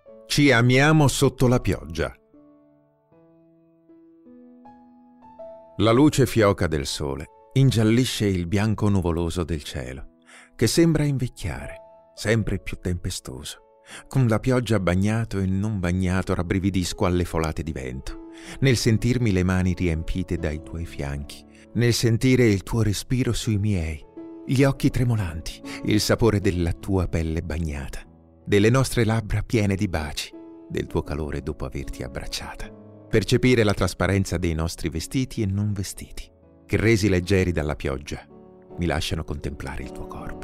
Ci amiamo sotto la pioggia. La luce fioca del sole ingiallisce il bianco nuvoloso del cielo, che sembra invecchiare, sempre più tempestoso. Con la pioggia bagnato e non bagnato rabbrividisco alle folate di vento, nel sentirmi le mani riempite dai tuoi fianchi, nel sentire il tuo respiro sui miei, gli occhi tremolanti, il sapore della tua pelle bagnata, delle nostre labbra piene di baci, del tuo calore dopo averti abbracciata. Percepire la trasparenza dei nostri vestiti e non vestiti, che resi leggeri dalla pioggia, mi lasciano contemplare il tuo corpo.